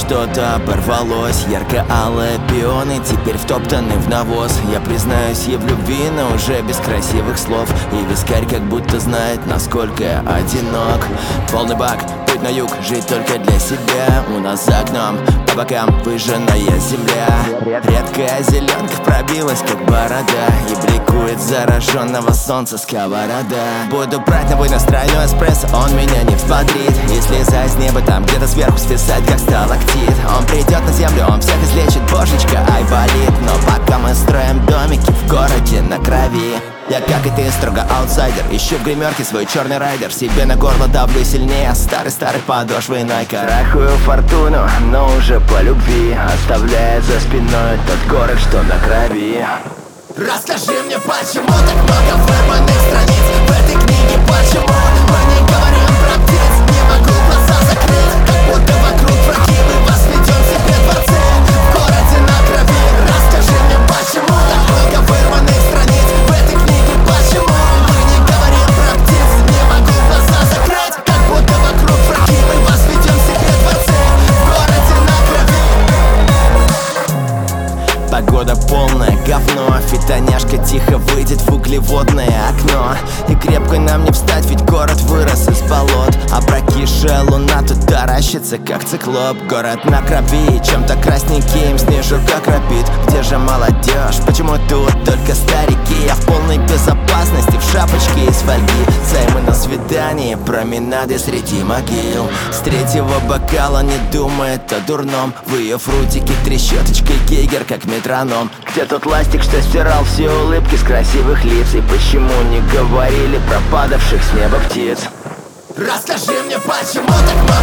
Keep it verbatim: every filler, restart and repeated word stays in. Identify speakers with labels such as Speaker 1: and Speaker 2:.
Speaker 1: что-то оборвалось. Ярко-алые пионы теперь втоптаны в навоз. Я признаюсь ей в любви, но уже без красивых слов. И вискарь как будто знает, насколько я одинок. Полный бак, путь на юг, жить только для себя. У нас за окном, по бокам выжженная земля. Редкая зеленка пробилась, как борода, и бликует зараженного солнца сковорода. Буду брать новый настроенный эспрессо, он меня не взбодрит. И слезать с неба там где-то сверху свисать, как сталактит. Он придет на землю, он всех излечит, божечка, ай болит. Но пока мы строим домики в городе на крови, я, как и ты, строго аутсайдер. Ищу в гримерке свой черный райдер. Себе на горло давлю сильнее старый-старый подошвой Найка. Рахую фортуну, но уже по любви, оставляя за спиной тот город, что на крови.
Speaker 2: Расскажи мне, почему так много вырванных страниц в этой книге? Почему мы не говорим про птиц? Не могу глаза закрыть, как будто вокруг враги. Мы возведем себе дворцы в городе на крови. Расскажи мне, почему так много вырванных страниц в этой книге? Почему мы не говорим про птиц? Не могу глаза закрыть, как будто вокруг враги. Мы возведем себе дворцы в городе на крови.
Speaker 1: Погода полная говно, фитоняшка тихо выйдет в углеводное окно. И крепко нам не встать, ведь город вырос из болот. А прокисшая луна тут таращится, как циклоп. Город на крови, чем-то красненьким снежок окропит. Где же молодежь? Почему тут только старики? Я в полной безопасности, в шапочке из фольги. Займы на свидании, променады среди могил. С третьего бокала не думает о дурном. В ее фрутике трещоточкой Гейгер, как метроном. Где тот ластик, что стирал все улыбки с красивых лиц? И почему не говорили про падавших с неба птиц?
Speaker 2: Расскажи мне, почему так много